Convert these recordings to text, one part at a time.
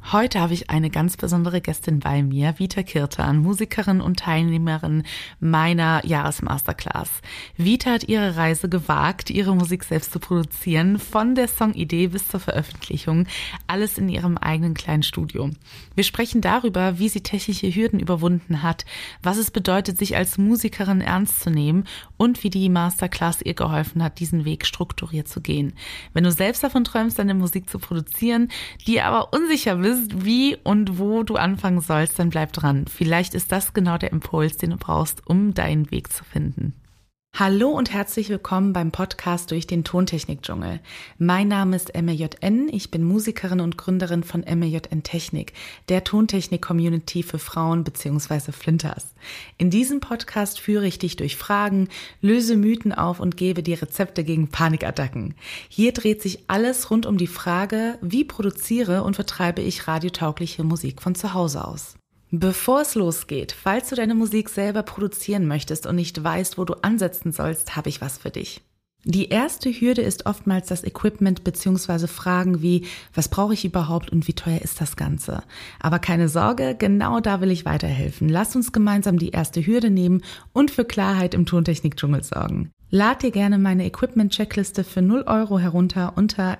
Heute habe ich eine ganz besondere Gästin bei mir, Vita Kirtan, Musikerin und Teilnehmerin meiner Jahresmasterclass. Vita hat ihre Reise gewagt, ihre Musik selbst zu produzieren, von der Songidee bis zur Veröffentlichung, alles in ihrem eigenen kleinen Studio. Wir sprechen darüber, wie sie technische Hürden überwunden hat, was es bedeutet, sich als Musikerin ernst zu nehmen und wie die Masterclass ihr geholfen hat, diesen Weg strukturiert zu gehen. Wenn du selbst davon träumst, deine Musik zu produzieren, die aber unsicher bist, wie und wo du anfangen sollst, dann bleib dran. Vielleicht ist das genau der Impuls, den du brauchst, um deinen Weg zu finden. Hallo und herzlich willkommen beim Podcast durch den Tontechnik-Dschungel. Mein Name ist MRJN, ich bin Musikerin und Gründerin von MRJN Technik, der Tontechnik-Community für Frauen bzw. Flinters. In diesem Podcast führe ich dich durch Fragen, löse Mythen auf und gebe dir Rezepte gegen Panikattacken. Hier dreht sich alles rund um die Frage, wie produziere und vertreibe ich radiotaugliche Musik von zu Hause aus. Bevor es losgeht, falls du deine Musik selber produzieren möchtest und nicht weißt, wo du ansetzen sollst, habe ich was für dich. Die erste Hürde ist oftmals das Equipment bzw. Fragen wie, was brauche ich überhaupt und wie teuer ist das Ganze? Aber keine Sorge, genau da will ich weiterhelfen. Lass uns gemeinsam die erste Hürde nehmen und für Klarheit im Tontechnik-Dschungel sorgen. Lad dir gerne meine Equipment-Checkliste für 0 € herunter unter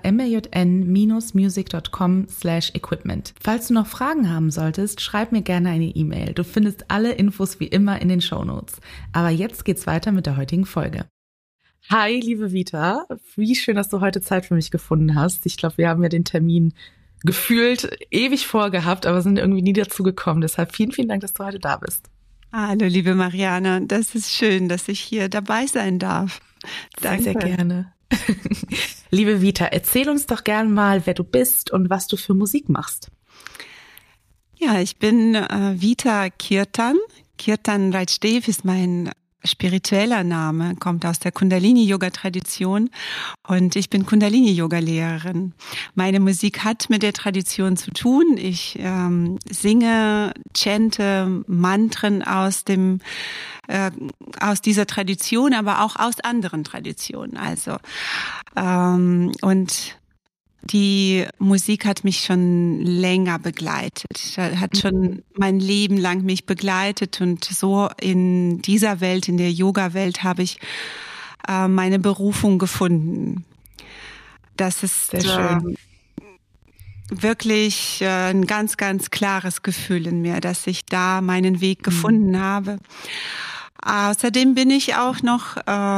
mrjn-music.com/equipment. Falls du noch Fragen haben solltest, schreib mir gerne eine E-Mail. Du findest alle Infos wie immer in den Shownotes. Aber jetzt geht's weiter mit der heutigen Folge. Hi, liebe Vita. Wie schön, dass du heute Zeit für mich gefunden hast. Ich glaube, wir haben ja den Termin gefühlt ewig vorgehabt, aber sind irgendwie nie dazu gekommen. Deshalb vielen, vielen Dank, dass du heute da bist. Hallo, liebe Marianne. Das ist schön, dass ich hier dabei sein darf. Danke. Sehr, sehr gerne. Liebe Vita, erzähl uns doch gern mal, wer du bist und was du für Musik machst. Ja, ich bin Vita Kirtan. Kirtan Rajdev ist mein spiritueller Name, kommt aus der Kundalini-Yoga-Tradition und ich bin Kundalini-Yoga-Lehrerin. Meine Musik hat mit der Tradition zu tun. Ich singe, chante Mantren aus dieser Tradition, aber auch aus anderen Traditionen. Also und die Musik hat mich schon länger begleitet, hat schon mein Leben lang mich begleitet und so in dieser Welt, in der Yoga-Welt habe ich meine Berufung gefunden. Das ist wirklich ein ganz, ganz klares Gefühl in mir, dass ich da meinen Weg gefunden habe. Außerdem bin ich auch noch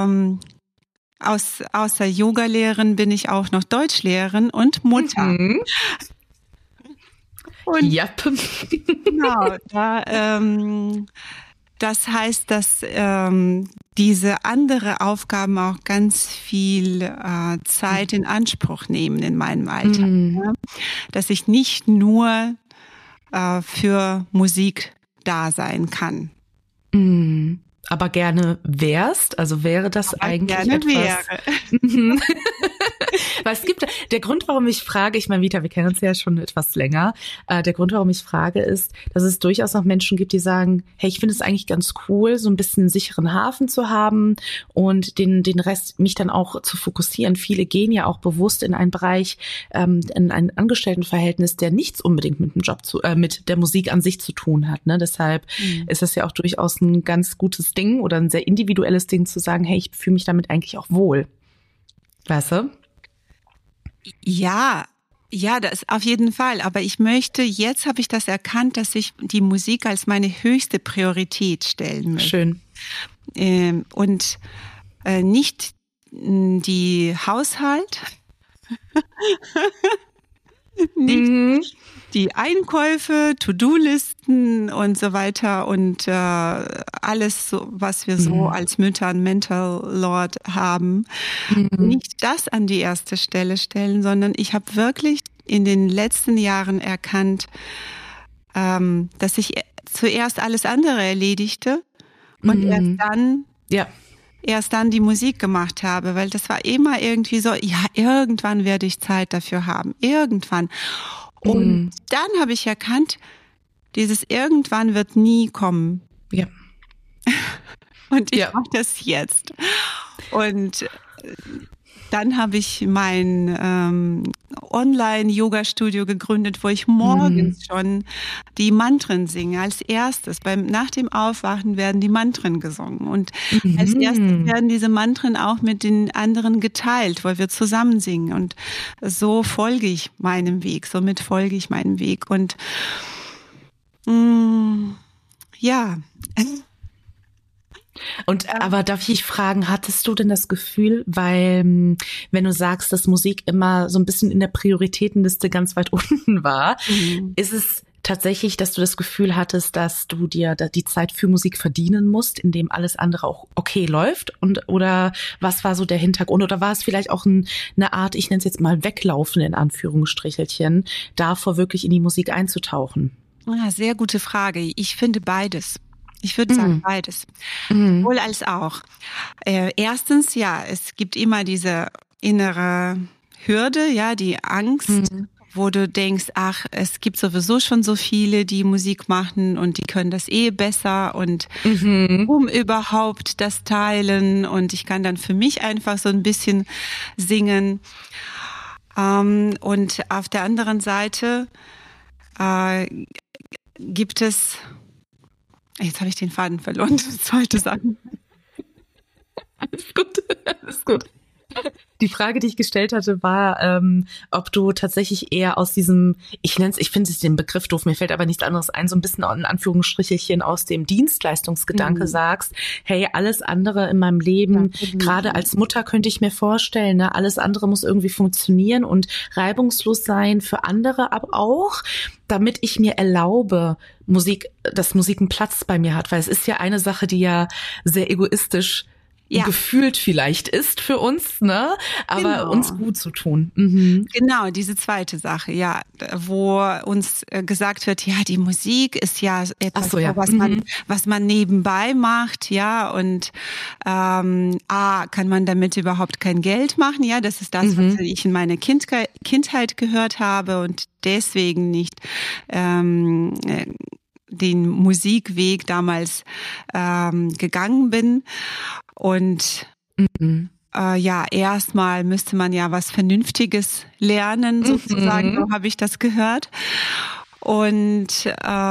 außer Yoga-Lehrerin bin ich auch noch Deutschlehrerin und Mutter. Mhm. Und ja. Genau, das heißt, dass diese andere Aufgaben auch ganz viel Zeit in Anspruch nehmen in meinem Alltag. Ja? Dass ich nicht nur für Musik da sein kann. Mhm. Aber gerne wärst, also wäre das aber eigentlich gerne etwas. Wäre. Weil es gibt, der Grund, warum ich frage, ich meine, Vita, wir kennen uns ja schon etwas länger, der Grund, warum ich frage, ist, dass es durchaus noch Menschen gibt, die sagen, hey, ich finde es eigentlich ganz cool, so ein bisschen einen sicheren Hafen zu haben und den Rest, mich dann auch zu fokussieren. Viele gehen ja auch bewusst in einen Bereich, in ein Angestelltenverhältnis, der nichts unbedingt mit dem Job mit der Musik an sich zu tun hat, ne? Deshalb ist es ja auch durchaus ein ganz gutes Ding oder ein sehr individuelles Ding zu sagen, hey, ich fühle mich damit eigentlich auch wohl. Weißt du? Ja, das auf jeden Fall. Aber jetzt habe ich das erkannt, dass ich die Musik als meine höchste Priorität stellen möchte. Schön. Und nicht die Haushalt, nicht die Einkäufe, To-Do-Listen und so weiter und alles, so, was wir so als Mütter und Mental Lord haben, nicht das an die erste Stelle stellen, sondern ich habe wirklich in den letzten Jahren erkannt, dass ich zuerst alles andere erledigte und erst dann die Musik gemacht habe, weil das war immer irgendwie so, ja, irgendwann werde ich Zeit dafür haben, irgendwann. Und dann habe ich erkannt, dieses irgendwann wird nie kommen. Ja. Und ich mache das jetzt. Und Dann habe ich mein Online-Yoga-Studio gegründet, wo ich morgens schon die Mantren singe. Als erstes, nach dem Aufwachen werden die Mantren gesungen. Und als erstes werden diese Mantren auch mit den anderen geteilt, weil wir zusammen singen. Und so folge ich meinem Weg. Somit folge ich meinem Weg. Und ja. Und aber darf ich fragen, hattest du denn das Gefühl, weil wenn du sagst, dass Musik immer so ein bisschen in der Prioritätenliste ganz weit unten war, ist es tatsächlich, dass du das Gefühl hattest, dass du dir die Zeit für Musik verdienen musst, indem alles andere auch okay läuft? Oder was war so der Hintergrund? Oder war es vielleicht auch eine Art, ich nenne es jetzt mal Weglaufen in Anführungsstrichelchen, davor wirklich in die Musik einzutauchen? Ja, sehr gute Frage. Ich finde beides. Ich würde sagen beides. Wohl als auch. Erstens, ja, es gibt immer diese innere Hürde, ja, die Angst, wo du denkst, ach, es gibt sowieso schon so viele, die Musik machen und die können das besser und überhaupt das teilen und ich kann dann für mich einfach so ein bisschen singen. Und auf der anderen Seite gibt es, jetzt habe ich den Faden verloren, das wollte sagen. Alles gut, alles gut. Die Frage, die ich gestellt hatte, war, ob du tatsächlich eher aus diesem, ich finde den Begriff doof, mir fällt aber nichts anderes ein, so ein bisschen in Anführungsstrichelchen aus dem Dienstleistungsgedanke sagst, hey, alles andere in meinem Leben, gerade als Mutter könnte ich mir vorstellen, ne, alles andere muss irgendwie funktionieren und reibungslos sein für andere, aber auch, damit ich mir erlaube, dass Musik einen Platz bei mir hat, weil es ist ja eine Sache, die ja sehr egoistisch gefühlt vielleicht ist für uns, ne? Aber uns gut zu tun. Genau, diese zweite Sache, ja, wo uns gesagt wird, ja, die Musik ist ja etwas, was man nebenbei macht, ja, und kann man damit überhaupt kein Geld machen, ja, das ist das, was ich in meiner Kindheit gehört habe und deswegen nicht den Musikweg damals gegangen bin. Und erstmal müsste man ja was Vernünftiges lernen, sozusagen, so habe ich das gehört. Und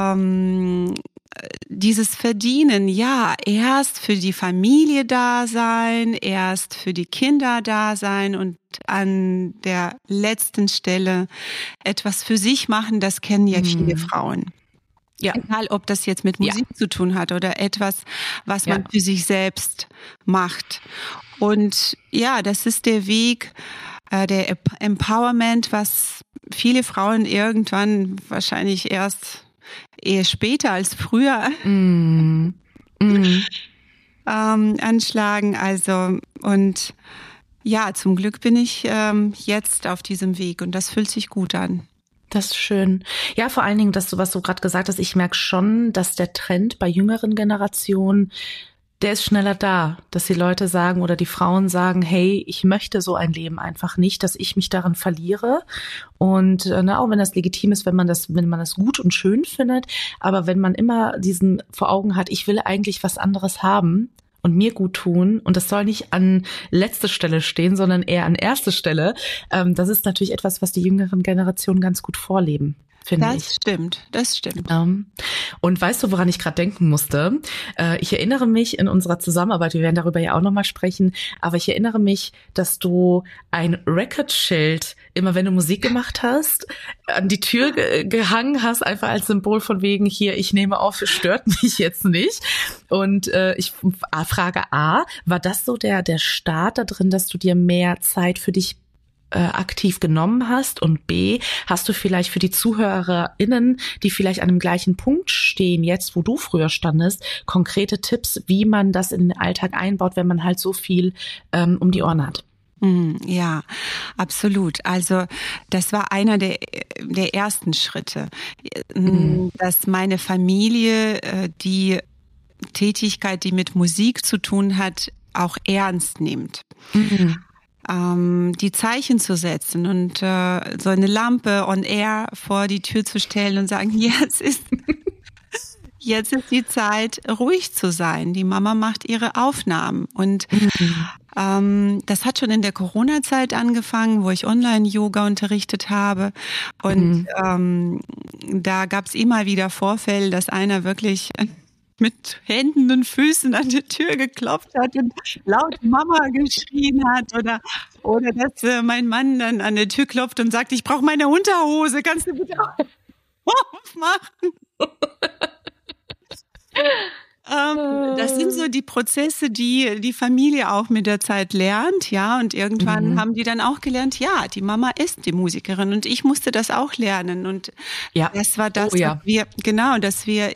dieses Verdienen, ja, erst für die Familie da sein, erst für die Kinder da sein und an der letzten Stelle etwas für sich machen, das kennen ja viele Frauen. Ja. Egal, ob das jetzt mit Musik zu tun hat oder etwas, was man für sich selbst macht. Und ja, das ist der Weg der Empowerment, was viele Frauen irgendwann wahrscheinlich erst eher später als früher anschlagen. Also, und ja, zum Glück bin ich jetzt auf diesem Weg und das fühlt sich gut an. Das ist schön. Ja, vor allen Dingen, was du gerade gesagt hast, ich merke schon, dass der Trend bei jüngeren Generationen, der ist schneller da, dass die Leute sagen oder die Frauen sagen, hey, ich möchte so ein Leben einfach nicht, dass ich mich darin verliere. Und auch wenn das legitim ist, wenn man das gut und schön findet, aber wenn man immer diesen vor Augen hat, ich will eigentlich was anderes haben und mir gut tun und das soll nicht an letzte Stelle stehen, sondern eher an erste Stelle. Das ist natürlich etwas, was die jüngeren Generationen ganz gut vorleben, finde ich. Das stimmt. Und weißt du, woran ich gerade denken musste? Ich erinnere mich in unserer Zusammenarbeit, wir werden darüber ja auch nochmal sprechen, aber ich erinnere mich, dass du ein Record-Schild, immer wenn du Musik gemacht hast, an die Tür gehangen hast, einfach als Symbol von wegen, hier, ich nehme auf, es stört mich jetzt nicht. Und ich frage A, war das so der Start da drin, dass du dir mehr Zeit für dich aktiv genommen hast? Und B, hast du vielleicht für die ZuhörerInnen, die vielleicht an dem gleichen Punkt stehen, jetzt wo du früher standest, konkrete Tipps, wie man das in den Alltag einbaut, wenn man halt so viel um die Ohren hat? Ja, absolut. Also das war einer der ersten Schritte, dass meine Familie die Tätigkeit, die mit Musik zu tun hat, auch ernst nimmt. Die Zeichen zu setzen und so eine Lampe on air vor die Tür zu stellen und sagen, jetzt ist die Zeit, ruhig zu sein. Die Mama macht ihre Aufnahmen und Das hat schon in der Corona-Zeit angefangen, wo ich Online-Yoga unterrichtet habe. Und da gab es immer wieder Vorfälle, dass einer wirklich mit Händen und Füßen an die Tür geklopft hat und laut Mama geschrien hat oder dass mein Mann dann an der Tür klopft und sagt, ich brauche meine Unterhose, kannst du bitte aufmachen? Das sind so die Prozesse, die die Familie auch mit der Zeit lernt, ja, und irgendwann haben die dann auch gelernt, ja, die Mama ist die Musikerin und ich musste das auch lernen und das war das, dass wir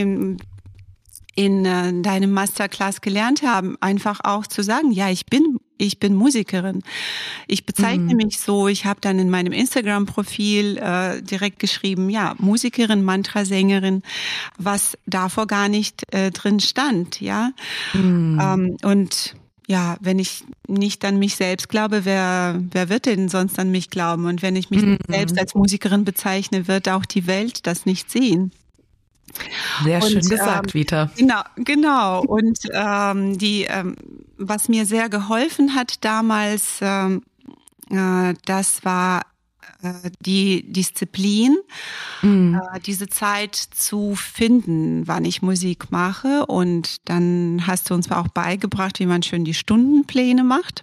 in deinem Masterclass gelernt haben, einfach auch zu sagen, ja, ich bin Musikerin. Ich bezeichne mich so, ich habe dann in meinem Instagram-Profil direkt geschrieben, ja, Musikerin, Mantrasängerin, was davor gar nicht drin stand, ja. Und ja, wenn ich nicht an mich selbst glaube, wer wird denn sonst an mich glauben? Und wenn ich mich nicht selbst als Musikerin bezeichne, wird auch die Welt das nicht sehen. Sehr schön gesagt, Vita. Genau. Und was mir sehr geholfen hat damals, das war die Disziplin, diese Zeit zu finden, wann ich Musik mache. Und dann hast du uns auch beigebracht, wie man schön die Stundenpläne macht.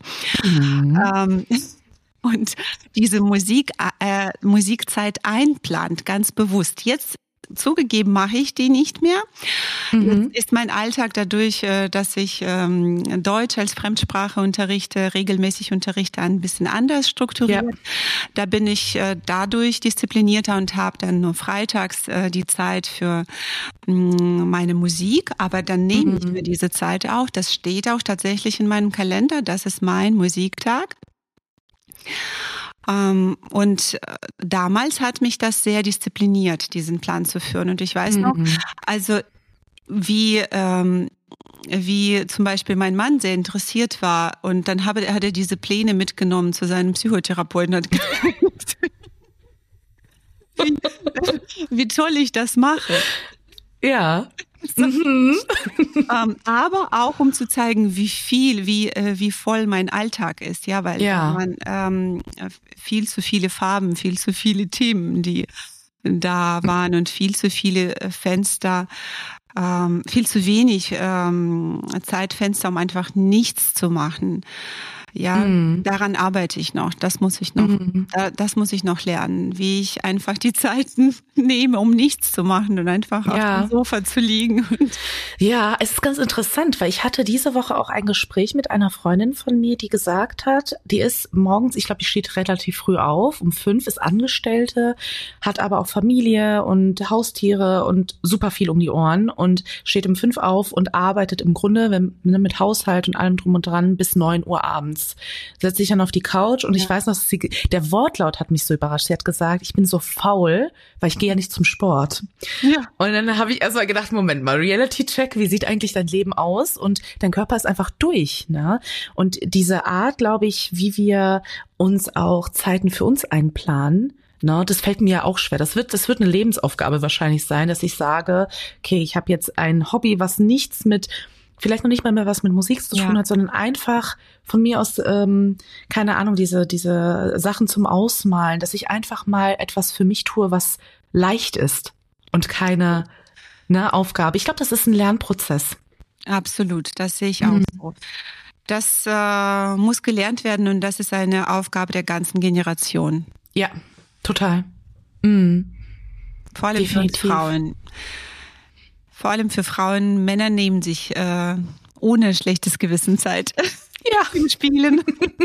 Und diese Musikzeit einplant, ganz bewusst. Jetzt zugegeben mache ich die nicht mehr. Jetzt ist mein Alltag dadurch, dass ich Deutsch als Fremdsprache regelmäßig unterrichte, ein bisschen anders strukturiert. Ja. Da bin ich dadurch disziplinierter und habe dann nur freitags die Zeit für meine Musik. Aber dann nehme ich mir diese Zeit auch. Das steht auch tatsächlich in meinem Kalender. Das ist mein Musiktag. Und damals hat mich das sehr diszipliniert, diesen Plan zu führen. Und ich weiß noch, also wie zum Beispiel mein Mann sehr interessiert war und dann hat er diese Pläne mitgenommen zu seinem Psychotherapeuten und hat gesagt, wie toll ich das mache. Ja. Aber auch um zu zeigen, wie voll mein Alltag ist, ja, weil man viel zu viele Farben, viel zu viele Themen, die da waren und viel zu viele Fenster, viel zu wenig Zeitfenster, um einfach nichts zu machen. Ja, daran arbeite ich noch. Das muss ich noch lernen, wie ich einfach die Zeiten nehme, um nichts zu machen und einfach auf dem Sofa zu liegen. Ja, es ist ganz interessant, weil ich hatte diese Woche auch ein Gespräch mit einer Freundin von mir, die gesagt hat, die ist morgens, ich glaube, die steht relativ früh auf, um 5, ist Angestellte, hat aber auch Familie und Haustiere und super viel um die Ohren und steht um 5 auf und arbeitet im Grunde mit Haushalt und allem drum und dran bis 9 Uhr abends. Setzt sich dann auf die Couch und ich weiß noch, der Wortlaut hat mich so überrascht. Sie hat gesagt, ich bin so faul, weil ich gehe ja nicht zum Sport. Ja. Und dann habe ich erstmal gedacht, Moment mal, Reality-Check, wie sieht eigentlich dein Leben aus? Und dein Körper ist einfach durch, ne? Und diese Art, glaube ich, wie wir uns auch Zeiten für uns einplanen, ne, das fällt mir ja auch schwer. Das wird eine Lebensaufgabe wahrscheinlich sein, dass ich sage, okay, ich habe jetzt ein Hobby, was nichts mit vielleicht noch nicht mal mehr was mit Musik zu tun hat, sondern einfach von mir aus, keine Ahnung, diese Sachen zum Ausmalen, dass ich einfach mal etwas für mich tue, was leicht ist und keine Aufgabe. Ich glaube, das ist ein Lernprozess. Absolut, das sehe ich auch so. Das muss gelernt werden und das ist eine Aufgabe der ganzen Generation. Ja, total. Vor allem für Frauen. Vor allem für Frauen, Männer nehmen sich ohne schlechtes Gewissen Zeit im Spielen.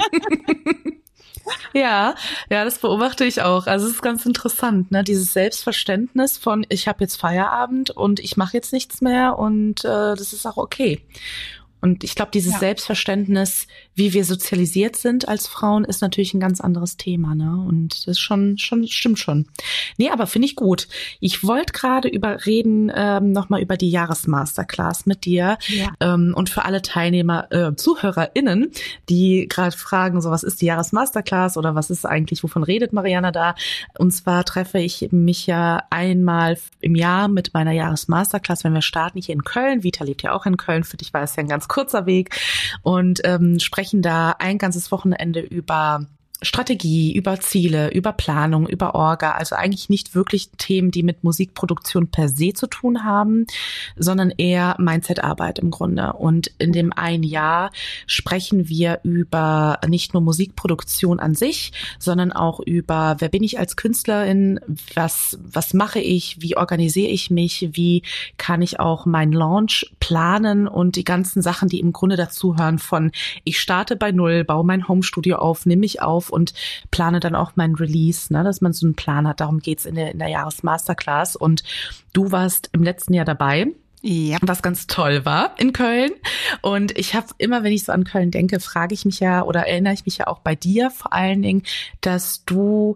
Ja, das beobachte ich auch. Also es ist ganz interessant, ne? Dieses Selbstverständnis von, ich habe jetzt Feierabend und ich mache jetzt nichts mehr und das ist auch okay. Und ich glaube, dieses Selbstverständnis, wie wir sozialisiert sind als Frauen, ist natürlich ein ganz anderes Thema, ne? Und das stimmt schon. Nee, aber finde ich gut. Ich wollte gerade nochmal über die Jahresmasterclass mit dir. Ja. Und für alle Teilnehmer, ZuhörerInnen, die gerade fragen, so was ist die Jahresmasterclass oder was ist eigentlich, wovon redet Mariana da? Und zwar treffe ich mich ja einmal im Jahr mit meiner Jahresmasterclass, wenn wir starten hier in Köln. Vita lebt ja auch in Köln. Für dich war es ja ein ganz kurzer Weg und sprechen da ein ganzes Wochenende über Strategie, über Ziele, über Planung, über Orga, also eigentlich nicht wirklich Themen, die mit Musikproduktion per se zu tun haben, sondern eher Mindset-Arbeit im Grunde. Und in dem ein Jahr sprechen wir über nicht nur Musikproduktion an sich, sondern auch über, wer bin ich als Künstlerin, was mache ich, wie organisiere ich mich, wie kann ich auch meinen Launch planen und die ganzen Sachen, die im Grunde dazugehören von, ich starte bei Null, baue mein Homestudio auf, nehme mich auf und plane dann auch mein Release, ne, dass man so einen Plan hat. Darum geht's in der Jahresmasterclass. Und du warst im letzten Jahr dabei. Ja. Was ganz toll war in Köln. Und ich habe immer, wenn ich so an Köln denke, frage ich mich ja oder erinnere ich mich ja auch bei dir vor allen Dingen, dass du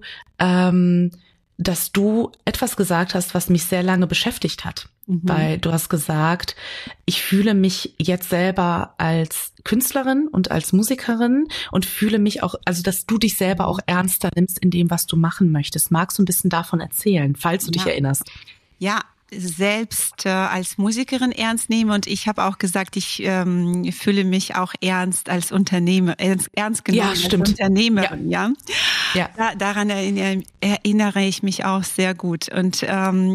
etwas gesagt hast, was mich sehr lange beschäftigt hat. Weil du hast gesagt, ich fühle mich jetzt selber als Künstlerin und als Musikerin und fühle mich auch, also dass du dich selber auch ernster nimmst in dem, was du machen möchtest. Magst du ein bisschen davon erzählen, falls du dich erinnerst? Ja, selbst als Musikerin ernst nehme und ich habe auch gesagt, ich fühle mich auch ernst als Unternehmer, ernst genommen als Unternehmerin, ja. Daran erinnere ich mich auch sehr gut und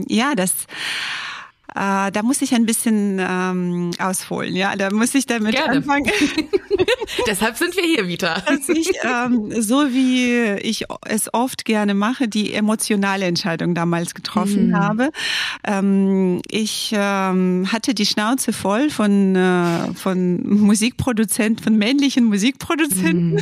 da muss ich ein bisschen ausholen, ja. Da muss ich damit anfangen. Deshalb sind wir hier, Vita. Dass ich, so wie ich es oft gerne mache, die emotionale Entscheidung damals getroffen habe. Ich hatte die Schnauze voll von Musikproduzenten, von männlichen Musikproduzenten.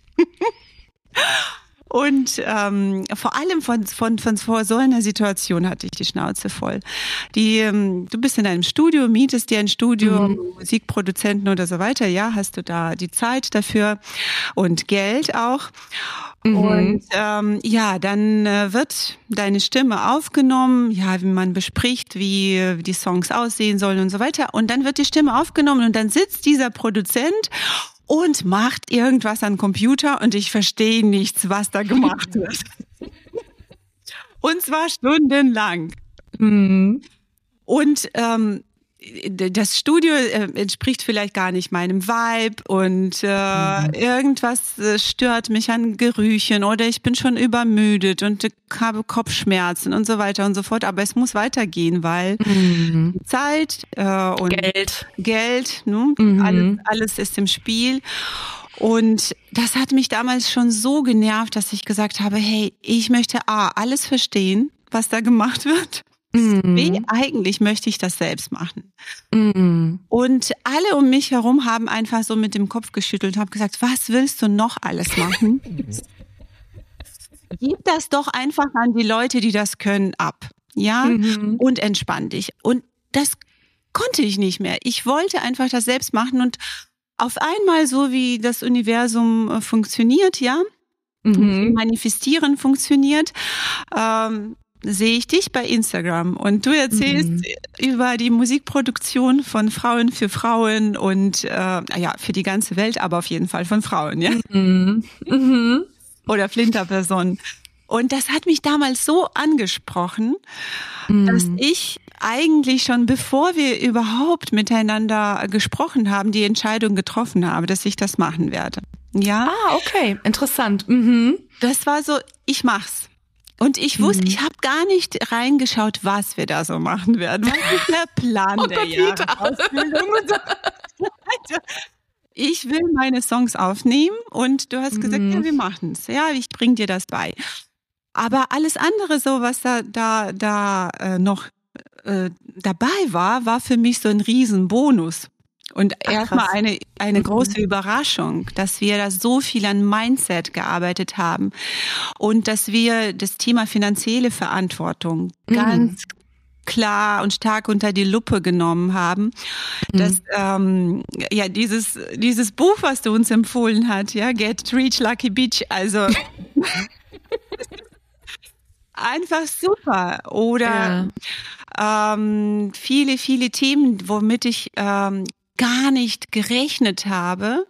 Und vor allem von so einer Situation hatte ich die Schnauze voll. Du bist in einem Studio, mietest dir ein Studio, Musikproduzenten oder so weiter, ja, hast du da die Zeit dafür und Geld auch. Und dann wird deine Stimme aufgenommen, ja, wie man bespricht, wie die Songs aussehen sollen und so weiter. Und dann wird die Stimme aufgenommen und dann sitzt dieser Produzent und macht irgendwas am Computer und ich verstehe nichts, was da gemacht wird. Und zwar stundenlang. Und das Studio entspricht vielleicht gar nicht meinem Vibe und irgendwas stört mich an Gerüchen oder ich bin schon übermüdet und habe Kopfschmerzen und so weiter und so fort. Aber es muss weitergehen, weil Zeit und Geld, ne? Alles ist im Spiel. Und das hat mich damals schon so genervt, dass ich gesagt habe, hey, ich möchte alles verstehen, was da gemacht wird. Wie eigentlich möchte ich das selbst machen? Und alle um mich herum haben einfach so mit dem Kopf geschüttelt und haben gesagt, was willst du noch alles machen? Gib das doch einfach an die Leute, die das können, ab. Ja? Und entspann dich. Und das konnte ich nicht mehr. Ich wollte einfach das selbst machen und auf einmal, so wie das Universum funktioniert, ja, manifestieren funktioniert, sehe ich dich bei Instagram und du erzählst über die Musikproduktion von Frauen für Frauen und für die ganze Welt, aber auf jeden Fall von Frauen, ja? Oder Flinterpersonen. Und das hat mich damals so angesprochen, dass ich eigentlich schon, bevor wir überhaupt miteinander gesprochen haben, die Entscheidung getroffen habe, dass ich das machen werde. Ja. Ah, okay, interessant. Das war so, ich mach's. Und ich wusste, ich habe gar nicht reingeschaut, was wir da so machen werden. Was ist der Plan der Jahresausbildung? Ich will meine Songs aufnehmen und du hast gesagt, ja, wir machen's. Ja, ich bring dir das bei. Aber alles andere, so was da noch dabei war für mich so ein Riesenbonus. Und erstmal eine große Überraschung, dass wir da so viel an Mindset gearbeitet haben und dass wir das Thema finanzielle Verantwortung ganz klar und stark unter die Lupe genommen haben. Dass dieses Buch, was du uns empfohlen hast, ja, Get Rich Lucky Bitch, also einfach super. Oder viele, viele Themen, womit ich gar nicht gerechnet habe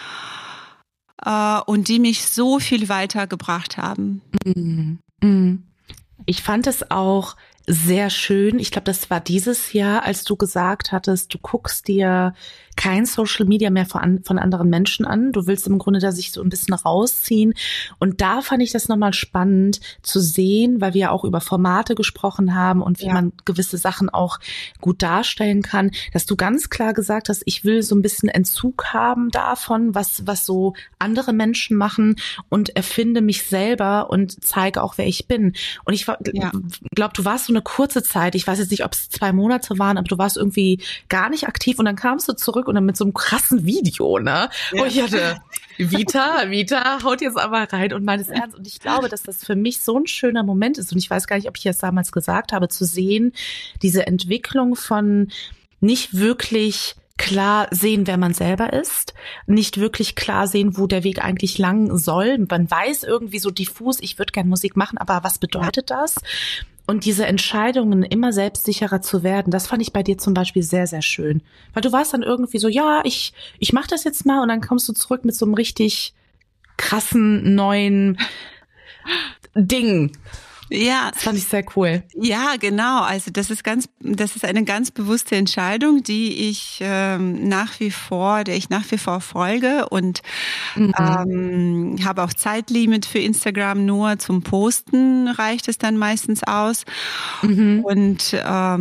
und die mich so viel weitergebracht haben. Ich fand es auch sehr schön. Ich glaube, das war dieses Jahr, als du gesagt hattest, du guckst dir kein Social Media mehr von anderen Menschen an. Du willst im Grunde da sich so ein bisschen rausziehen. Und da fand ich das nochmal spannend zu sehen, weil wir ja auch über Formate gesprochen haben und wie man gewisse Sachen auch gut darstellen kann, dass du ganz klar gesagt hast, ich will so ein bisschen Entzug haben davon, was so andere Menschen machen und erfinde mich selber und zeige auch, wer ich bin. Und ich glaube, du warst so eine kurze Zeit, ich weiß jetzt nicht, ob es 2 Monate waren, aber du warst irgendwie gar nicht aktiv und dann kamst du zurück und dann mit so einem krassen Video, ne? Ja. Und ich hatte, Vita haut jetzt aber rein und meint es ernst. Und ich glaube, dass das für mich so ein schöner Moment ist. Und ich weiß gar nicht, ob ich das damals gesagt habe, zu sehen, diese Entwicklung von nicht wirklich klar sehen, wer man selber ist, nicht wirklich klar sehen, wo der Weg eigentlich lang soll. Man weiß irgendwie so diffus, ich würde gerne Musik machen, aber was bedeutet das? Und diese Entscheidungen, immer selbstsicherer zu werden, das fand ich bei dir zum Beispiel sehr, sehr schön. Weil du warst dann irgendwie so, ja, ich mach das jetzt mal und dann kommst du zurück mit so einem richtig krassen, neuen Ding. Ja. Das fand ich sehr cool. Ja, genau. Also das ist eine ganz bewusste Entscheidung, der ich nach wie vor folge und habe auch Zeitlimit für Instagram, nur zum Posten reicht es dann meistens aus und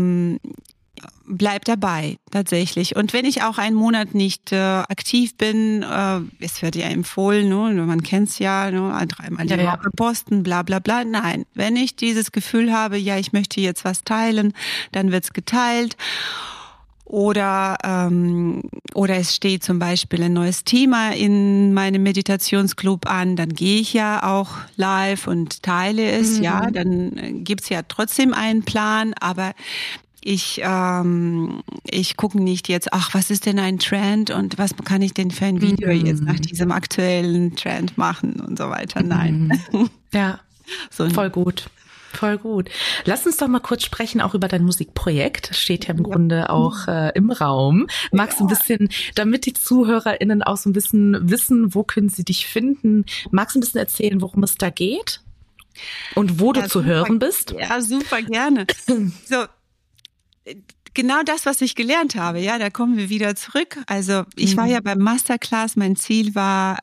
bleib dabei, tatsächlich. Und wenn ich auch einen Monat nicht aktiv bin, es wird ja empfohlen, ne, man kennt's ja, ne, 3-mal die Woche posten, bla bla bla. Nein, wenn ich dieses Gefühl habe, ja, ich möchte jetzt was teilen, dann wird's geteilt. Oder es steht zum Beispiel ein neues Thema in meinem Meditationsclub an, dann gehe ich ja auch live und teile es, ja, dann gibt's ja trotzdem einen Plan, aber ich gucke nicht jetzt, ach, was ist denn ein Trend und was kann ich denn für ein Video jetzt nach diesem aktuellen Trend machen und so weiter. Nein. Ja, voll gut. Voll gut. Lass uns doch mal kurz sprechen auch über dein Musikprojekt. Das steht ja im Grunde auch im Raum. Magst du ein bisschen, damit die ZuhörerInnen auch so ein bisschen wissen, wo können sie dich finden, magst du ein bisschen erzählen, worum es da geht und wo du zu hören bist? Ja, super gerne. So, genau das, was ich gelernt habe, ja, da kommen wir wieder zurück. Also ich war ja beim Masterclass, mein Ziel war,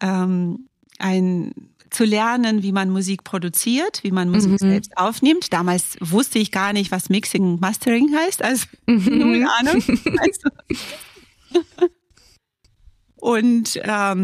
zu lernen, wie man Musik produziert, wie man Musik selbst aufnimmt. Damals wusste ich gar nicht, was Mixing und Mastering heißt, also null Ahnung. Und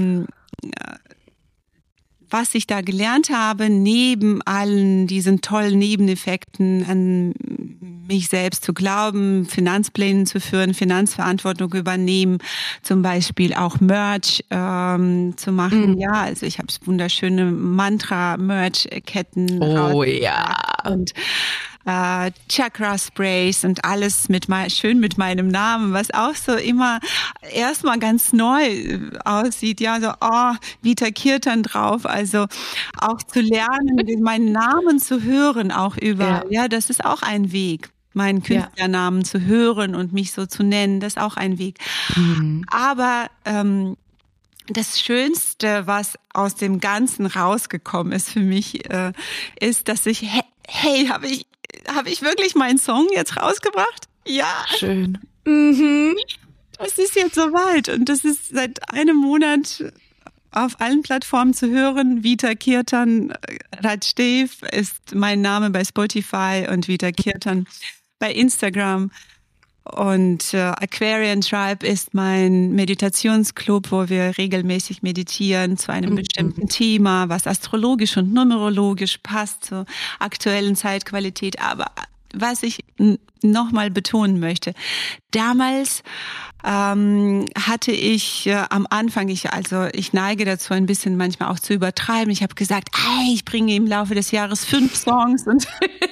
was ich da gelernt habe, neben allen diesen tollen Nebeneffekten, an mich selbst zu glauben, Finanzpläne zu führen, Finanzverantwortung übernehmen, zum Beispiel auch Merch zu machen. Ja, also ich habe wunderschöne Mantra-Merch-Ketten. Oh ja. Und Chakra-Sprays und alles schön mit meinem Namen, was auch so immer erstmal ganz neu aussieht. Ja, so, Vita Kirtan drauf. Also auch zu lernen, meinen Namen zu hören, auch überall. Ja, das ist auch ein Weg. Meinen Künstlernamen zu hören und mich so zu nennen, das ist auch ein Weg. Aber das Schönste, was aus dem Ganzen rausgekommen ist für mich, ist, dass ich, hey, habe ich wirklich meinen Song jetzt rausgebracht? Ja. Schön. Es ist jetzt soweit und das ist seit einem Monat auf allen Plattformen zu hören. Vita Kirtan Rajdev ist mein Name bei Spotify und Vita Kirtan bei Instagram. Und Aquarian Tribe ist mein Meditationsclub, wo wir regelmäßig meditieren zu einem bestimmten Thema, was astrologisch und numerologisch passt zur aktuellen Zeitqualität. Aber was ich nochmal betonen möchte, damals hatte ich am Anfang, ich neige dazu ein bisschen manchmal auch zu übertreiben. Ich habe gesagt, ich bringe im Laufe des Jahres 5 Songs und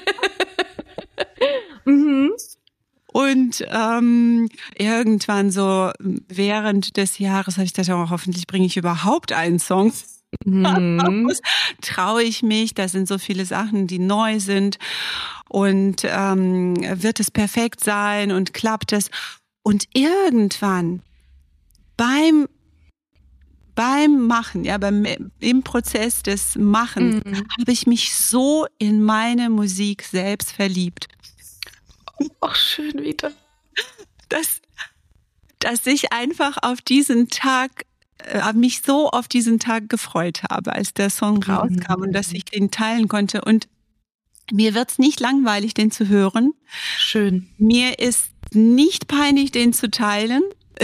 Und irgendwann so während des Jahres habe ich gedacht, hoffentlich bringe ich überhaupt einen Song. Traue ich mich, da sind so viele Sachen, die neu sind und wird es perfekt sein und klappt es? Und irgendwann beim Machen, im Prozess des Machens habe ich mich so in meine Musik selbst verliebt. Ach, schön, Vita. Dass ich einfach auf diesen Tag, mich so auf diesen Tag gefreut habe, als der Song rauskam und dass ich den teilen konnte. Und mir wird's nicht langweilig, den zu hören. Schön. Mir ist nicht peinlich, den zu teilen.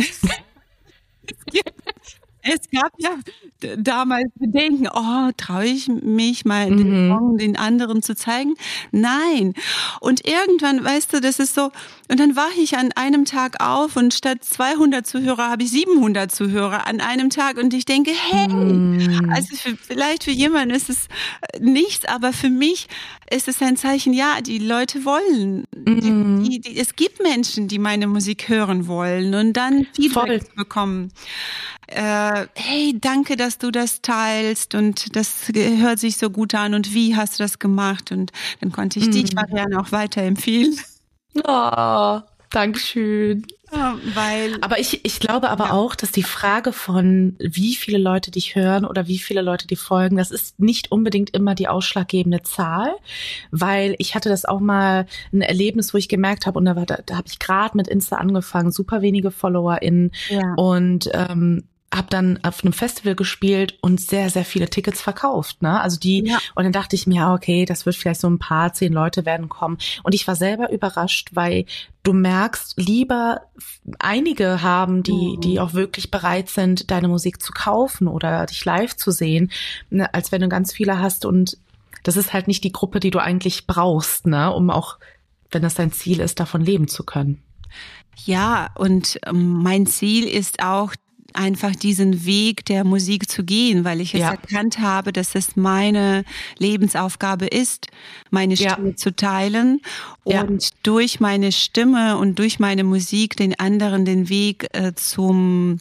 Es gab ja damals Bedenken, traue ich mich mal den Song den anderen zu zeigen? Nein. Und irgendwann, weißt du, das ist so, und dann wache ich an einem Tag auf und statt 200 Zuhörer habe ich 700 Zuhörer an einem Tag und ich denke, hey, also vielleicht für jemanden ist es nichts, aber für mich ist es ein Zeichen, ja, die Leute wollen. Es gibt Menschen, die meine Musik hören wollen und dann Feedback bekommen. Hey, danke, dass du das teilst und das hört sich so gut an und wie hast du das gemacht? Und dann konnte ich dich, Marianne, auch weiterempfehlen. Oh, Dankeschön. Aber ich glaube aber auch, dass die Frage von wie viele Leute dich hören oder wie viele Leute dir folgen, das ist nicht unbedingt immer die ausschlaggebende Zahl, weil ich hatte das auch mal ein Erlebnis, wo ich gemerkt habe, und da habe ich gerade mit Insta angefangen, super wenige FollowerInnen und habe dann auf einem Festival gespielt und sehr, sehr viele Tickets verkauft, ne? Also und dann dachte ich mir, okay, das wird vielleicht so ein paar 10 Leute werden kommen. Und ich war selber überrascht, weil du merkst, lieber einige haben, die auch wirklich bereit sind, deine Musik zu kaufen oder dich live zu sehen, ne, als wenn du ganz viele hast. Und das ist halt nicht die Gruppe, die du eigentlich brauchst, ne, um auch, wenn das dein Ziel ist, davon leben zu können. Ja, und mein Ziel ist auch, einfach diesen Weg der Musik zu gehen, weil ich es erkannt habe, dass es meine Lebensaufgabe ist, meine Stimme zu teilen und durch meine Stimme und durch meine Musik den anderen den Weg zur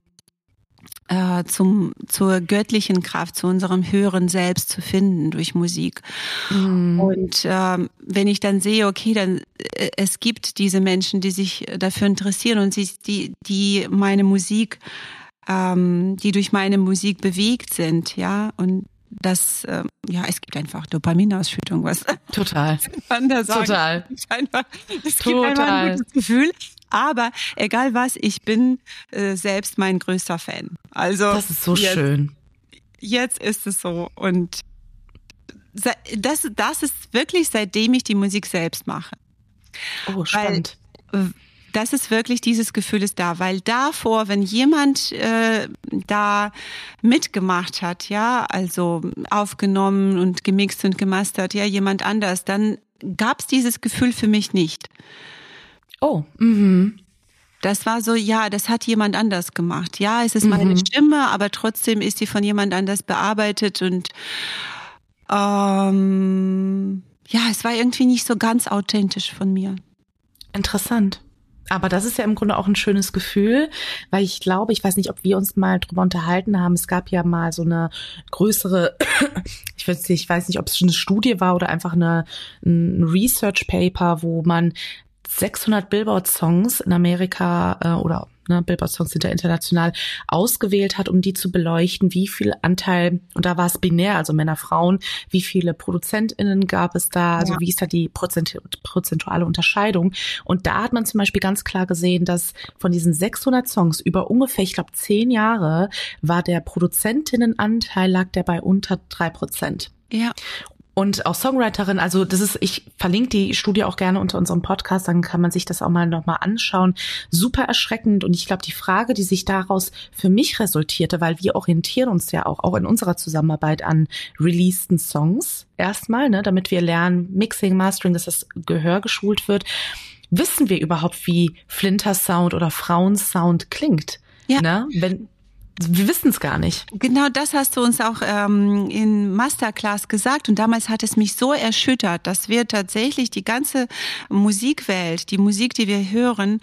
göttlichen Kraft, zu unserem höheren Selbst zu finden durch Musik. Und wenn ich dann sehe, okay, dann es gibt diese Menschen, die sich dafür interessieren und die meine Musik die durch meine Musik bewegt sind, ja, und das, es gibt einfach Dopaminausschüttung, was total, man da sagt. Total, es gibt einfach ein gutes Gefühl, aber egal was, ich bin selbst mein größter Fan. Also das ist so schön. Jetzt ist es so und das ist wirklich, seitdem ich die Musik selbst mache. Oh, spannend. Das ist wirklich, dieses Gefühl ist da, weil davor, wenn jemand da mitgemacht hat, ja, also aufgenommen und gemixt und gemastert, ja, jemand anders, dann gab's dieses Gefühl für mich nicht. Oh, Das war so, ja, das hat jemand anders gemacht. Ja, es ist meine Stimme, aber trotzdem ist sie von jemand anders bearbeitet und es war irgendwie nicht so ganz authentisch von mir. Interessant. Aber das ist ja im Grunde auch ein schönes Gefühl, weil ich glaube, ich weiß nicht, ob wir uns mal drüber unterhalten haben. Es gab ja mal so eine größere, ich weiß nicht, ob es eine Studie war oder einfach ein Research Paper, wo man 600 Billboard-Songs in Amerika oder Billboard-Songs sind ja international ausgewählt hat, um die zu beleuchten, wie viel Anteil, und da war es binär, also Männer, Frauen, wie viele ProduzentInnen gab es da, also wie ist da die prozentuale Unterscheidung. Und da hat man zum Beispiel ganz klar gesehen, dass von diesen 600 Songs über ungefähr, ich glaube 10 Jahre, war der ProduzentInnenanteil, lag der bei unter 3%. Ja. Und auch Songwriterin, also ich verlinke die Studie auch gerne unter unserem Podcast, dann kann man sich das auch mal nochmal anschauen. Super erschreckend und ich glaube, die Frage, die sich daraus für mich resultierte, weil wir orientieren uns ja auch in unserer Zusammenarbeit an releaseden Songs erstmal, ne, damit wir lernen, Mixing, Mastering, dass das Gehör geschult wird. Wissen wir überhaupt, wie Flinter-Sound oder Frauensound klingt? Ja. Ne? Wir wissen es gar nicht. Genau das hast du uns auch in Masterclass gesagt und damals hat es mich so erschüttert, dass wir tatsächlich die ganze Musikwelt, die Musik, die wir hören,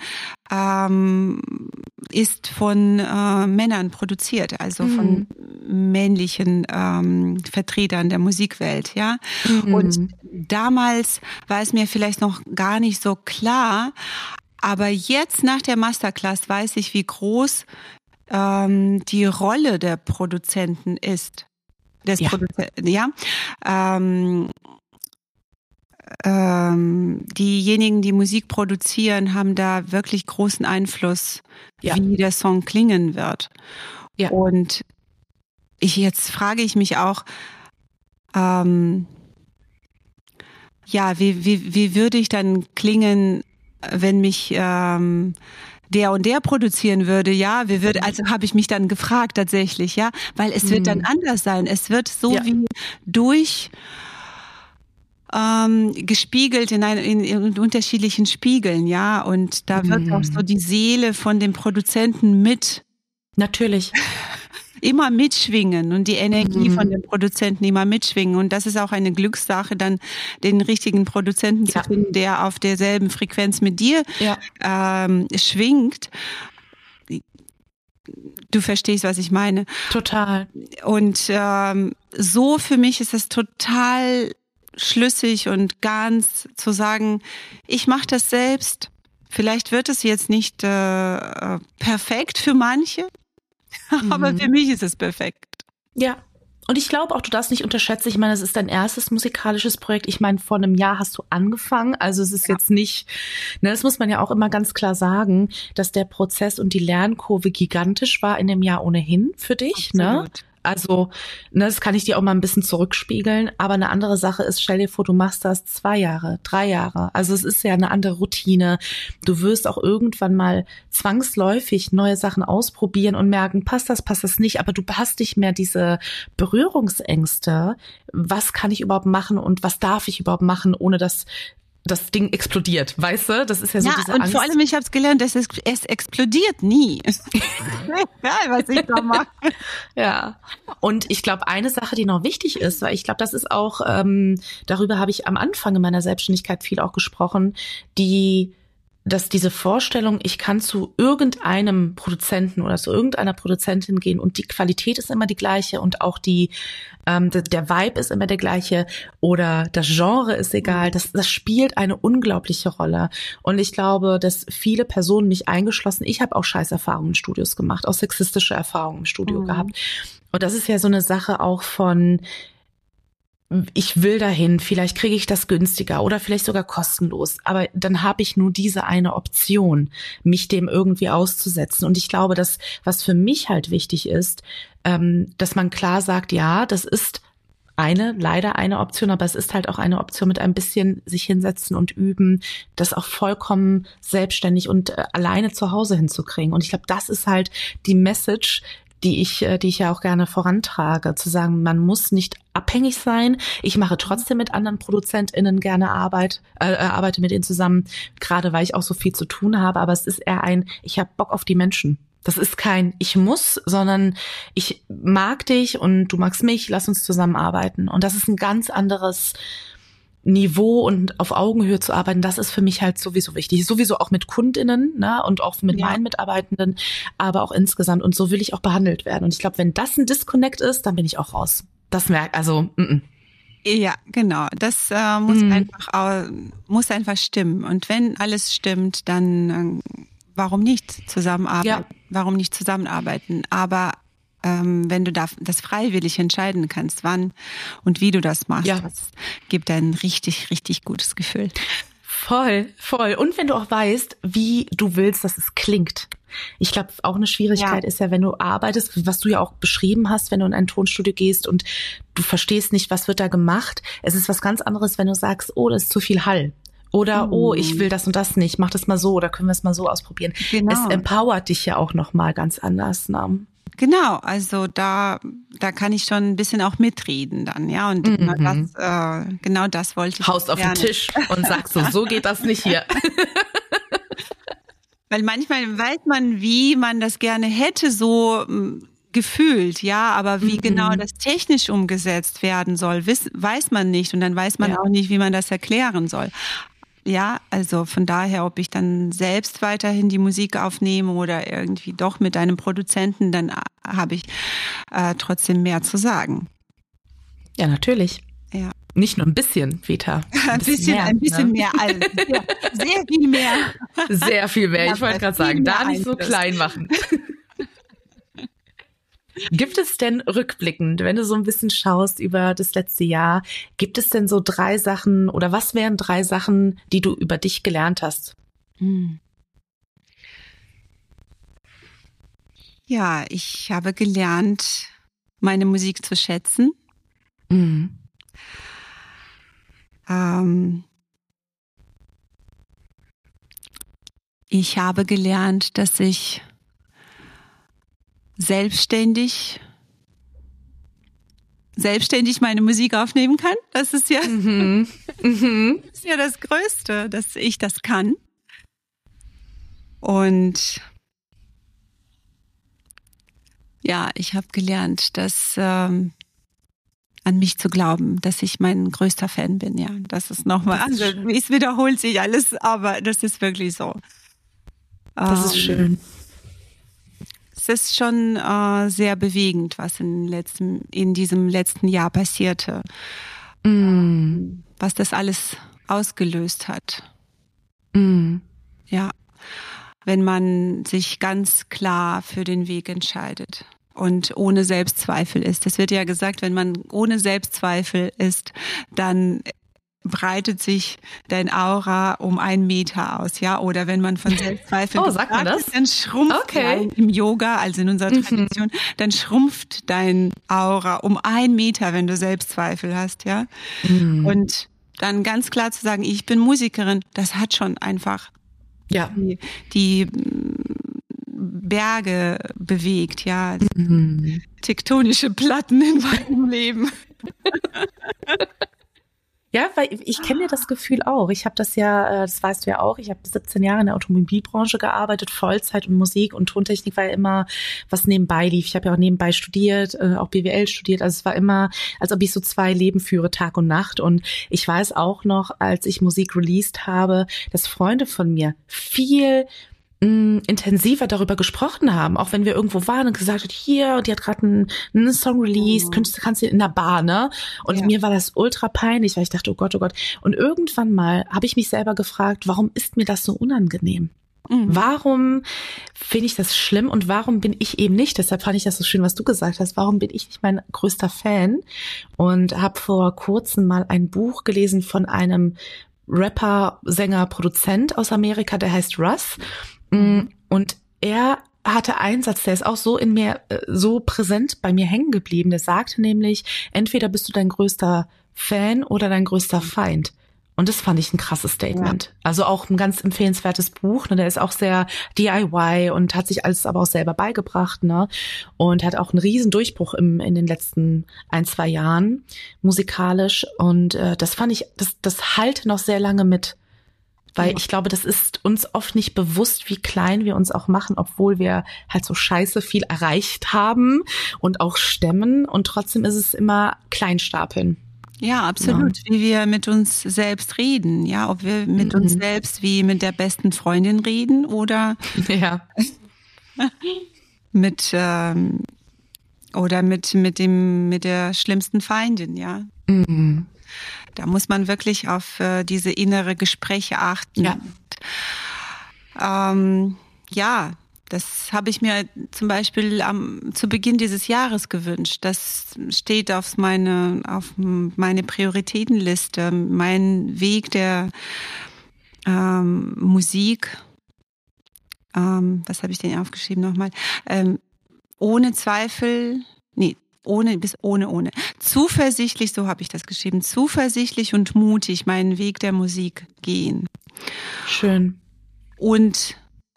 ist von Männern produziert, also von männlichen Vertretern der Musikwelt, ja. Und damals war es mir vielleicht noch gar nicht so klar, aber jetzt nach der Masterclass weiß ich, wie groß die Rolle der Produzenten ist. Produzenten, ja. diejenigen, die Musik produzieren, haben da wirklich großen Einfluss, wie der Song klingen wird. Ja. Und jetzt frage ich mich auch, wie würde ich dann klingen, wenn mich der und der produzieren würde, also habe ich mich dann gefragt tatsächlich, weil es wird dann anders sein. Es wird so wie durch gespiegelt in unterschiedlichen Spiegeln, und da wird auch so die Seele von dem Produzenten natürlich immer mitschwingen und die Energie von dem Produzenten immer mitschwingen. Und das ist auch eine Glückssache, dann den richtigen Produzenten zu finden, der auf derselben Frequenz mit dir schwingt. Du verstehst, was ich meine. Total. Und so für mich ist es total schlüssig und ganz zu sagen, ich mache das selbst. Vielleicht wird es jetzt nicht perfekt für manche, aber für mich ist es perfekt. Ja. Und ich glaube auch, du darfst nicht unterschätzen, ich meine, es ist dein erstes musikalisches Projekt. Ich meine, vor einem Jahr hast du angefangen. Also es ist jetzt nicht, das muss man ja auch immer ganz klar sagen, dass der Prozess und die Lernkurve gigantisch war in dem Jahr ohnehin für dich. Absolut. Ne? Also, das kann ich dir auch mal ein bisschen zurückspiegeln. Aber eine andere Sache ist, stell dir vor, du machst das 2 Jahre, 3 Jahre. Also es ist ja eine andere Routine. Du wirst auch irgendwann mal zwangsläufig neue Sachen ausprobieren und merken, passt das nicht. Aber du hast nicht mehr diese Berührungsängste. Was kann ich überhaupt machen und was darf ich überhaupt machen, ohne dass das Ding explodiert, weißt du? Das ist ja so diese Angst. Und vor allem, ich habe es gelernt, es explodiert nie. Egal, was ich da mache. Ja. Und ich glaube, eine Sache, die noch wichtig ist, weil ich glaube, das ist auch, darüber habe ich am Anfang in meiner Selbstständigkeit viel auch gesprochen, dass diese Vorstellung, ich kann zu irgendeinem Produzenten oder zu irgendeiner Produzentin gehen und die Qualität ist immer die gleiche und auch der Vibe ist immer der gleiche oder das Genre ist egal, das spielt eine unglaubliche Rolle. Und ich glaube, dass viele Personen, mich eingeschlossen, ich habe auch Scheißerfahrungen in Studios gemacht, auch sexistische Erfahrungen im Studio gehabt. Und das ist ja so eine Sache auch von, ich will dahin, vielleicht kriege ich das günstiger oder vielleicht sogar kostenlos, aber dann habe ich nur diese eine Option, mich dem irgendwie auszusetzen. Und ich glaube, dass was für mich halt wichtig ist, dass man klar sagt, ja, das ist leider eine Option, aber es ist halt auch eine Option mit ein bisschen sich hinsetzen und üben, das auch vollkommen selbstständig und alleine zu Hause hinzukriegen. Und ich glaube, das ist halt die Message, die ich ja auch gerne vorantrage, zu sagen, man muss nicht abhängig sein. Ich mache trotzdem mit anderen ProduzentInnen gerne arbeite mit ihnen zusammen, gerade weil ich auch so viel zu tun habe, aber es ist eher ich habe Bock auf die Menschen. Das ist kein ich muss, sondern ich mag dich und du magst mich, lass uns zusammenarbeiten. Und das ist ein ganz anderes Niveau und auf Augenhöhe zu arbeiten, das ist für mich halt sowieso wichtig. Sowieso auch mit KundInnen, ne, und auch mit meinen Mitarbeitenden, aber auch insgesamt. Und so will ich auch behandelt werden. Und ich glaube, wenn das ein Disconnect ist, dann bin ich auch raus. Das Ja, genau. Das muss einfach stimmen. Und wenn alles stimmt, dann warum nicht zusammenarbeiten? Ja. Warum nicht zusammenarbeiten? Aber wenn du das freiwillig entscheiden kannst, wann und wie du das machst, das gibt ein richtig, richtig gutes Gefühl. Voll. Und wenn du auch weißt, wie du willst, dass es klingt. Ich glaube, auch eine Schwierigkeit ist ja, wenn du arbeitest, was du ja auch beschrieben hast, wenn du in ein Tonstudio gehst und du verstehst nicht, was wird da gemacht. Es ist was ganz anderes, wenn du sagst, oh, das ist zu viel Hall. Oder, oh, ich will das und das nicht, mach das mal so oder können wir es mal so ausprobieren. Genau. Es empowert dich ja auch nochmal ganz anders. Ne? Genau, also da kann ich schon ein bisschen auch mitreden dann, ja. Und genau das wollte ich. Haust auf den Tisch und sagst so geht das nicht hier. Weil manchmal weiß man, wie man das gerne hätte, so gefühlt, ja, aber wie genau das technisch umgesetzt werden soll, weiß man nicht. Und dann weiß man auch nicht, wie man das erklären soll. Ja, also von daher, ob ich dann selbst weiterhin die Musik aufnehme oder irgendwie doch mit einem Produzenten, dann habe ich trotzdem mehr zu sagen. Ja, natürlich. Ja. Nicht nur ein bisschen, Vita. Ein bisschen mehr. Also, sehr viel mehr. Sehr viel mehr. Ich wollte gerade sagen, da nicht so klein machen. Gibt es denn rückblickend, wenn du so ein bisschen schaust über das letzte Jahr, gibt es denn so 3 Sachen oder was wären 3 Sachen, die du über dich gelernt hast? Ja, ich habe gelernt, meine Musik zu schätzen. Mhm. Ich habe gelernt, dass ich selbstständig meine Musik aufnehmen kann. Das ist ja, das ist ja das Größte, dass ich das kann. Und ja, ich habe gelernt, dass an mich zu glauben, dass ich mein größter Fan bin. Ja, das ist nochmal, also es wiederholt sich alles, aber das ist wirklich so. Das ist schön. Es ist schon sehr bewegend, was in diesem letzten Jahr passierte. Was das alles ausgelöst hat. Ja, wenn man sich ganz klar für den Weg entscheidet und ohne Selbstzweifel ist. Es wird ja gesagt, wenn man ohne Selbstzweifel ist, dann breitet sich dein Aura um 1 Meter aus, ja? Oder wenn man von Selbstzweifeln sagt man das? Ist, dann schrumpft im Yoga, also in unserer Tradition, dann schrumpft dein Aura um 1 Meter, wenn du Selbstzweifel hast, ja? Und dann ganz klar zu sagen, ich bin Musikerin, das hat schon einfach die Berge bewegt, ja. Tektonische Platten in meinem Leben. Ja, weil ich kenne ja das Gefühl auch. Ich habe das ja, das weißt du ja auch, ich habe 17 Jahre in der Automobilbranche gearbeitet, Vollzeit und Musik und Tontechnik war ja immer, was nebenbei lief. Ich habe ja auch nebenbei studiert, auch BWL studiert. Also es war immer, als ob ich so 2 Leben führe, Tag und Nacht. Und ich weiß auch noch, als ich Musik released habe, dass Freunde von mir viel intensiver darüber gesprochen haben, auch wenn wir irgendwo waren und gesagt hat, hier, und die hat gerade einen Song released, kannst du in der Bar, ne? Und mir war das ultra peinlich, weil ich dachte, oh Gott, oh Gott. Und irgendwann mal habe ich mich selber gefragt, warum ist mir das so unangenehm? Warum finde ich das schlimm und warum bin ich eben nicht? Deshalb fand ich das so schön, was du gesagt hast. Warum bin ich nicht mein größter Fan? Und habe vor kurzem mal ein Buch gelesen von einem Rapper, Sänger, Produzent aus Amerika, der heißt Russ. Und er hatte einen Satz, der ist auch so in mir, so präsent bei mir hängen geblieben. Der sagte nämlich, entweder bist du dein größter Fan oder dein größter Feind. Und das fand ich ein krasses Statement. Ja. Also auch ein ganz empfehlenswertes Buch. Ne? Der ist auch sehr DIY und hat sich alles aber auch selber beigebracht. Ne? Und hat auch einen riesen Durchbruch in den letzten 1-2 Jahren musikalisch. Und das fand ich, das halte noch sehr lange mit. Weil ich glaube, das ist uns oft nicht bewusst, wie klein wir uns auch machen, obwohl wir halt so scheiße viel erreicht haben und auch stemmen. Und trotzdem ist es immer Kleinstapeln. Ja, absolut. Ja. Wie wir mit uns selbst reden. Ja, ob wir mit uns selbst wie mit der besten Freundin reden oder mit der schlimmsten Feindin, ja. Da muss man wirklich auf diese innere Gespräche achten. Ja, das habe ich mir zum Beispiel zu Beginn dieses Jahres gewünscht. Das steht auf meine Prioritätenliste. Mein Weg der Musik. Was habe ich denn aufgeschrieben nochmal? Ohne Zweifel, ohne. Zuversichtlich, so habe ich das geschrieben, zuversichtlich und mutig meinen Weg der Musik gehen. Schön. Und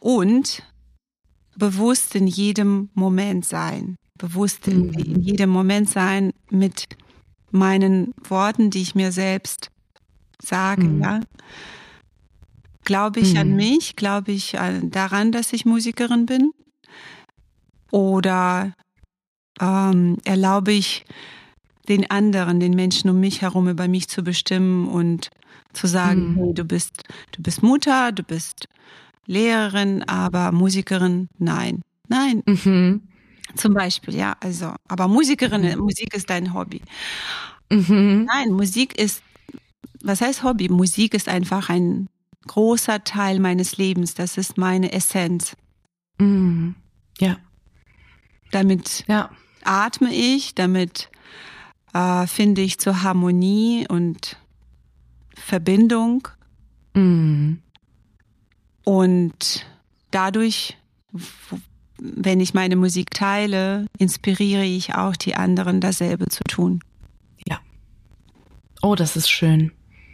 bewusst in jedem Moment sein. Bewusst in jedem Moment sein mit meinen Worten, die ich mir selbst sage, ja. Glaube ich an mich? Glaube ich daran, dass ich Musikerin bin? Oder erlaube ich den anderen, den Menschen um mich herum über mich zu bestimmen und zu sagen, hey, du bist Mutter, du bist Lehrerin, aber Musikerin, nein. Zum Beispiel, ja, also, aber Musik ist dein Hobby. Nein, was heißt Hobby? Musik ist einfach ein großer Teil meines Lebens, das ist meine Essenz. Ja. Damit atme ich, damit finde ich zur Harmonie und Verbindung. Mhm. Und dadurch, wenn ich meine Musik teile, inspiriere ich auch die anderen, dasselbe zu tun. Ja. Oh, das ist schön.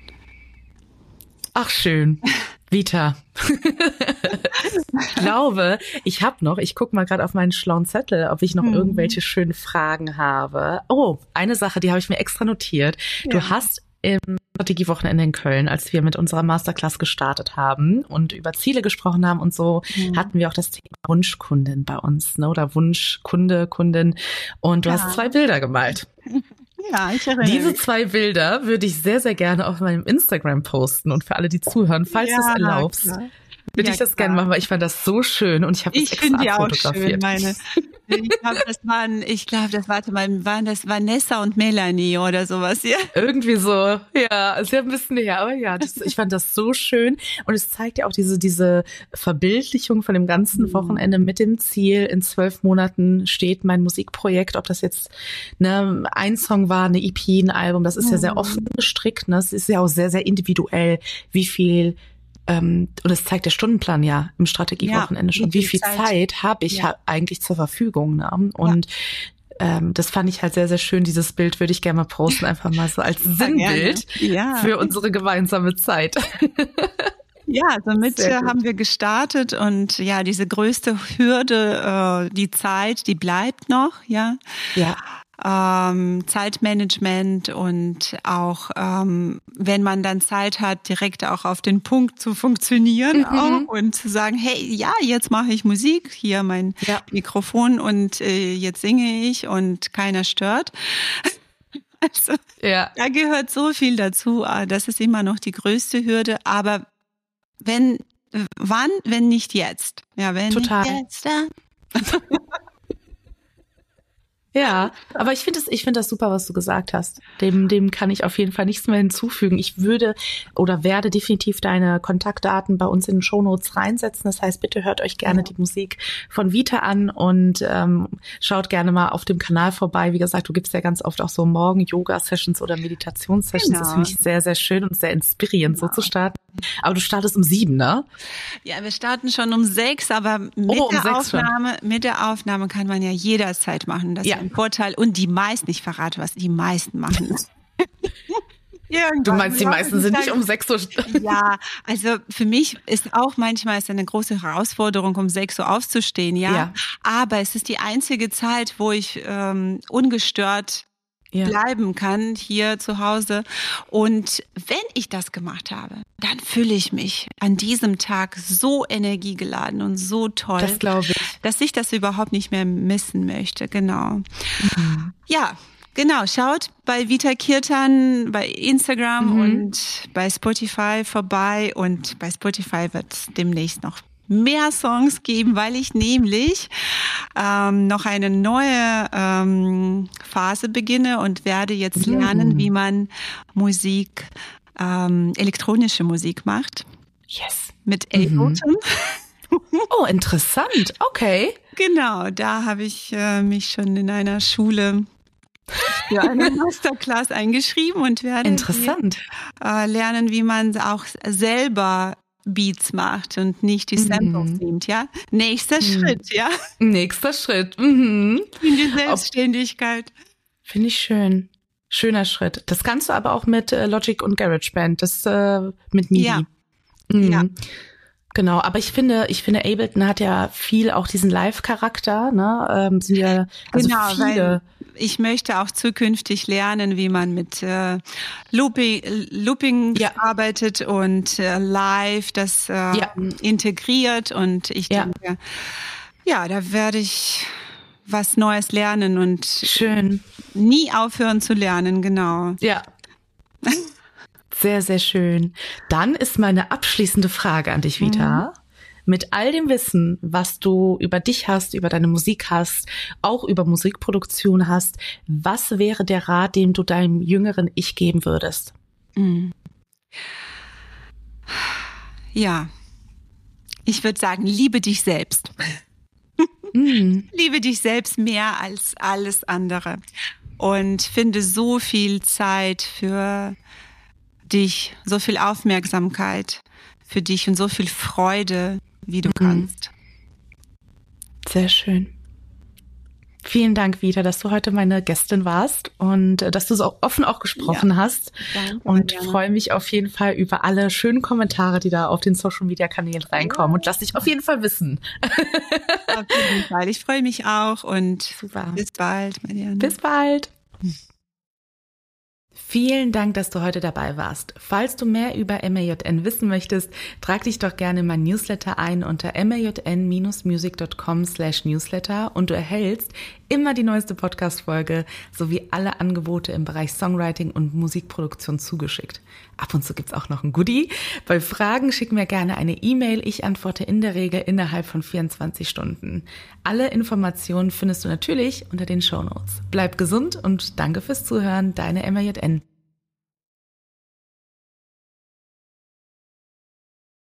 Ach, schön. Vita. Ich glaube, ich gucke mal gerade auf meinen schlauen Zettel, ob ich noch irgendwelche schönen Fragen habe. Oh, eine Sache, die habe ich mir extra notiert. Ja. Du hast im Strategiewochenende in Köln, als wir mit unserer Masterclass gestartet haben und über Ziele gesprochen haben und so, hatten wir auch das Thema Wunschkundin bei uns, ne? Oder Wunschkunde, Kundin. Und du hast 2 Bilder gemalt. Ja, ich erinnere Diese mich. 2 Bilder würde ich sehr, sehr gerne auf meinem Instagram posten und für alle, die zuhören, falls du es erlaubst, würde ich das gerne machen, weil ich fand das so schön und ich habe das extra abfotografiert. Ich glaube, das waren das Vanessa und Melanie oder sowas, ja? Irgendwie so, ja, ist ja ein bisschen her, aber ja, ich fand das so schön und es zeigt ja auch diese Verbildlichung von dem ganzen Wochenende mit dem Ziel, in 12 Monaten steht mein Musikprojekt, ob das jetzt ein Song war, eine EP, ein Album, das ist ja sehr offen gestrickt, ne? Es ist ja auch sehr, sehr individuell, wie viel und es zeigt der Stundenplan ja im Strategiewochenende schon, wie viel Zeit habe ich eigentlich zur Verfügung. Ne? Und das fand ich halt sehr, sehr schön. Dieses Bild würde ich gerne mal posten, einfach mal so als Sinnbild für unsere gemeinsame Zeit. Ja, somit haben wir gestartet und ja, diese größte Hürde, die Zeit, die bleibt noch, ja. Ja. Zeitmanagement und auch, wenn man dann Zeit hat, direkt auch auf den Punkt zu funktionieren auch und zu sagen, hey, ja, jetzt mache ich Musik, hier mein Mikrofon und jetzt singe ich und keiner stört. Also, da gehört so viel dazu. Das ist immer noch die größte Hürde, aber wenn nicht jetzt? Ja, wenn Total. Nicht jetzt, dann. Ja, aber ich finde das super, was du gesagt hast. Dem kann ich auf jeden Fall nichts mehr hinzufügen. Ich würde oder werde definitiv deine Kontaktdaten bei uns in den Shownotes reinsetzen. Das heißt, bitte hört euch gerne die Musik von Vita an und schaut gerne mal auf dem Kanal vorbei. Wie gesagt, du gibst ja ganz oft auch so Morgen-Yoga-Sessions oder Meditations-Sessions. Das finde ich sehr, sehr schön und sehr inspirierend, so zu starten. Aber du startest um 7, ne? Ja, wir starten schon um 6, aber mit der Aufnahme kann man ja jederzeit machen. Das ist ein Vorteil. Und die meisten, ich verrate, was die meisten machen. Du meinst, die meisten sind nicht um 6 Uhr? Ja, also für mich ist auch manchmal eine große Herausforderung, um 6 Uhr aufzustehen, ja. Aber es ist die einzige Zeit, wo ich ungestört bleiben kann hier zu Hause. Und wenn ich das gemacht habe, dann fühle ich mich an diesem Tag so energiegeladen und so toll, das glaube ich, dass ich das überhaupt nicht mehr missen möchte. Genau. Ja, genau. Schaut bei Vita Kirtan bei Instagram und bei Spotify vorbei. Und bei Spotify wird es demnächst noch mehr Songs geben, weil ich nämlich noch eine neue Phase beginne und werde jetzt lernen, wie man Musik, elektronische Musik macht. Yes. Mit Ableton. Oh, interessant. Okay. Genau, da habe ich mich schon in einer Schule für eine Masterclass eingeschrieben und werde lernen, wie man auch selber Beats macht und nicht die Samples nimmt, ja? Nächster Schritt, ja? Nächster Schritt. In die Selbstständigkeit. Finde ich schön. Schöner Schritt. Das kannst du aber auch mit Logic und GarageBand, das mit MIDI. Ja. Ja. Genau, aber ich finde, Ableton hat ja viel auch diesen Live-Charakter, ne? Sind ja also viele. Ich möchte auch zukünftig lernen, wie man mit Looping arbeitet und live das integriert. Und ich denke, da werde ich was Neues lernen und schön nie aufhören zu lernen, genau. Ja. Sehr, sehr schön. Dann ist meine abschließende Frage an dich, Vita. Mit all dem Wissen, was du über dich hast, über deine Musik hast, auch über Musikproduktion hast, was wäre der Rat, den du deinem jüngeren Ich geben würdest? Ja, ich würde sagen, liebe dich selbst. Liebe dich selbst mehr als alles andere und finde so viel Zeit für dich, so viel Aufmerksamkeit für dich und so viel Freude, wie du kannst. Sehr schön. Vielen Dank, Vita, dass du heute meine Gästin warst und dass du so offen auch gesprochen hast. Danke, und freue mich auf jeden Fall über alle schönen Kommentare, die da auf den Social-Media-Kanälen reinkommen. Und lass dich auf jeden Fall wissen. Auf jeden Fall. Ich freue mich auch und super. Bis bald, Marianne. Bis bald. Vielen Dank, dass du heute dabei warst. Falls du mehr über MAJN wissen möchtest, trag dich doch gerne in mein Newsletter ein unter majn-music.com/newsletter und du erhältst immer die neueste Podcast-Folge sowie alle Angebote im Bereich Songwriting und Musikproduktion zugeschickt. Ab und zu gibt's auch noch ein Goodie. Bei Fragen schick mir gerne eine E-Mail. Ich antworte in der Regel innerhalb von 24 Stunden. Alle Informationen findest du natürlich unter den Shownotes. Bleib gesund und danke fürs Zuhören. Deine MAJN.